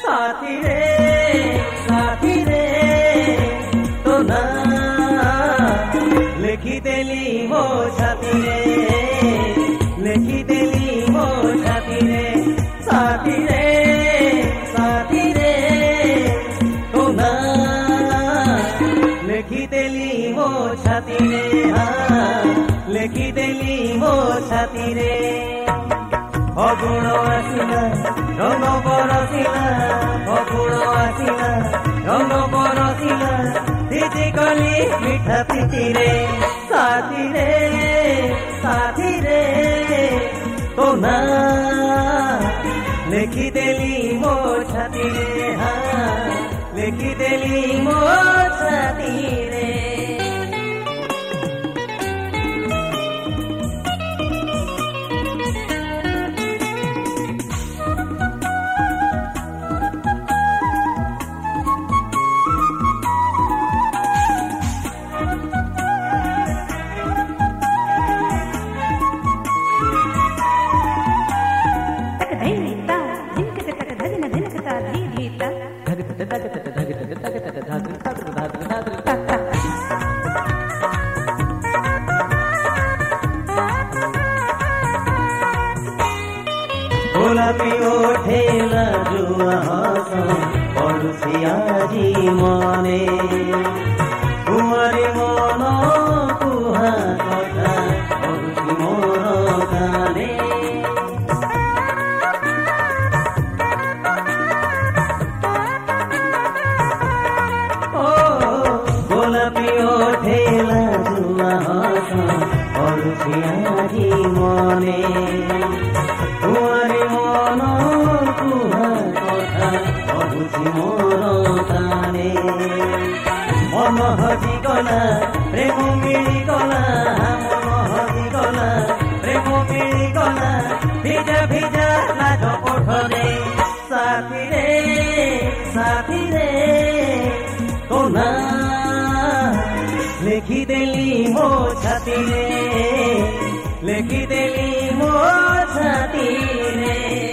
साथी रे तो ना ଲେଖିଦେଲି ମୋ ଛାତିରେ ଲେଖିଦେଲି ମୋ ଛାତିରେ ସାଥିରେ ତୋ ନାଁ ଲେଖିଦେଲି ମୋ ଛାତିରେ ଲେଖିଦେଲି ମୋ ଛାତିରେ ଫଗୁଣ ଆସିଲା ରଙ୍ଗ ବରସିଲା ଫଗୁଣ ଆସିଲା ରଙ୍ଗ ବରସିଲା ଦିଦି କଲି ମିଠା ପ୍ରୀତିରେ ସାଥିରେ ତୋ ନାଁ ଲେଖିଦେଲି ମୋ ଛାତିରେ ଲେଖିଦେଲି ମୋ ଛାତିରେ গোলাপি ওঠেলা জুয়া হাস পড়ুছিয়াজি মনে কুমারী মন কুহা কথা পড়ুছি মোর গানে গোলাপি ওঠেলা জুয়া হাস পড়ুছিয়াজি মনে কুমারী মন কুহা কথা পড়ুছি মোর গানে মন হজিগলা প্রেম মিলিগলা মন হজিগলা প্রেম মিলিগলা ভিজা ভিজা লাজ ওঠরে সাথীরে তো নাঁ লেখিদেলি ମୋ ଛାତିରେ ଲେଖିଦେଲି ମୋ ଛାତିରେ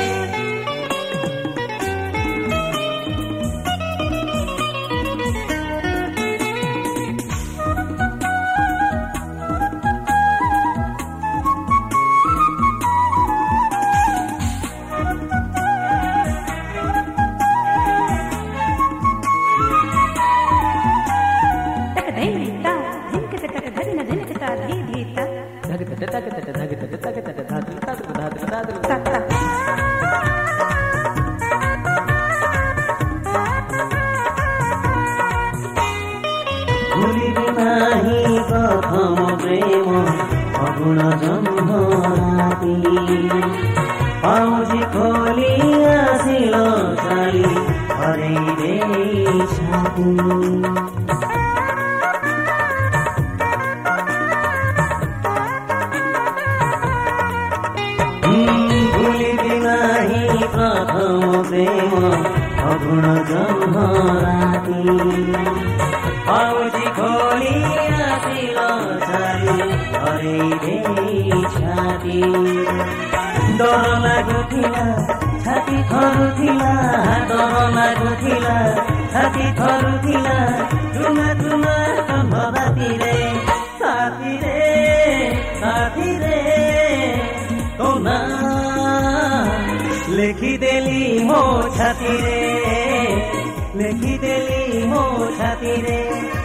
ভুলিবি নাহি প্রথম প্রেম অগুণ জন্ম রাতি পাউজি খোলি আসিল চালি হরেই দেই ছাতি ভুলিবি নাহি প্রথম প্রেম অগুণ জন্ম রাতি পাউজি খোলি আসিল চালি হরেই দেই ছাতি ডর লাগুଥିଲା ଛାତି ଥରୁଥିଲା ଡର ଲାଗୁଥିଲା ଛାତି ଥରୁଥିଲା ଚୁନା ଚୁନା କନ୍ଧ ରାତିରେ ସାଥିରେ ତୋ ନାଁ ଲେଖିଦେଲି ମୋ ଛାତିରେ ଲେଖିଦେଲି ମୋ ଛାତିରେ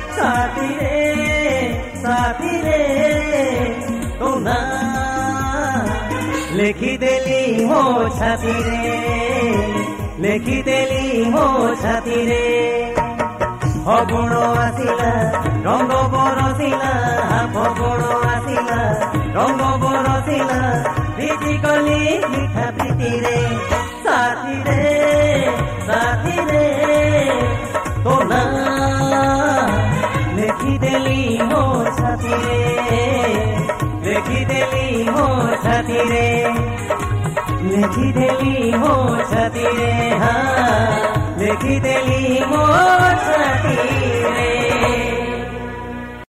ସାଥିରେ ତୋ ନାଁ ଲେଖିଦେଲି ମୋ ଛାତିରେ ଲେଖିଦେଲି ମୋ ଛାତିରେ ଫଗୁଣ ଆସିଲା ରଙ୍ଗ ବରସିଲା ଫଗୁଣ ଆସିଲା ରଙ୍ଗ ବରସିଲା ଭିଜି ଗଲି ମିଠା ପ୍ରୀତିରେ ସାଥିରେ ତୋ ନାଁ ଲେଖିଦେଲି ମୋ ଛାତିରେ ଲେଖିଦେଲି ମୋ ଛାତିରେ ଲେଖିଦେଲି ମୋ ଛାତିରେ ଲେଖିଦେଲି ମୋ ଛାତିରେ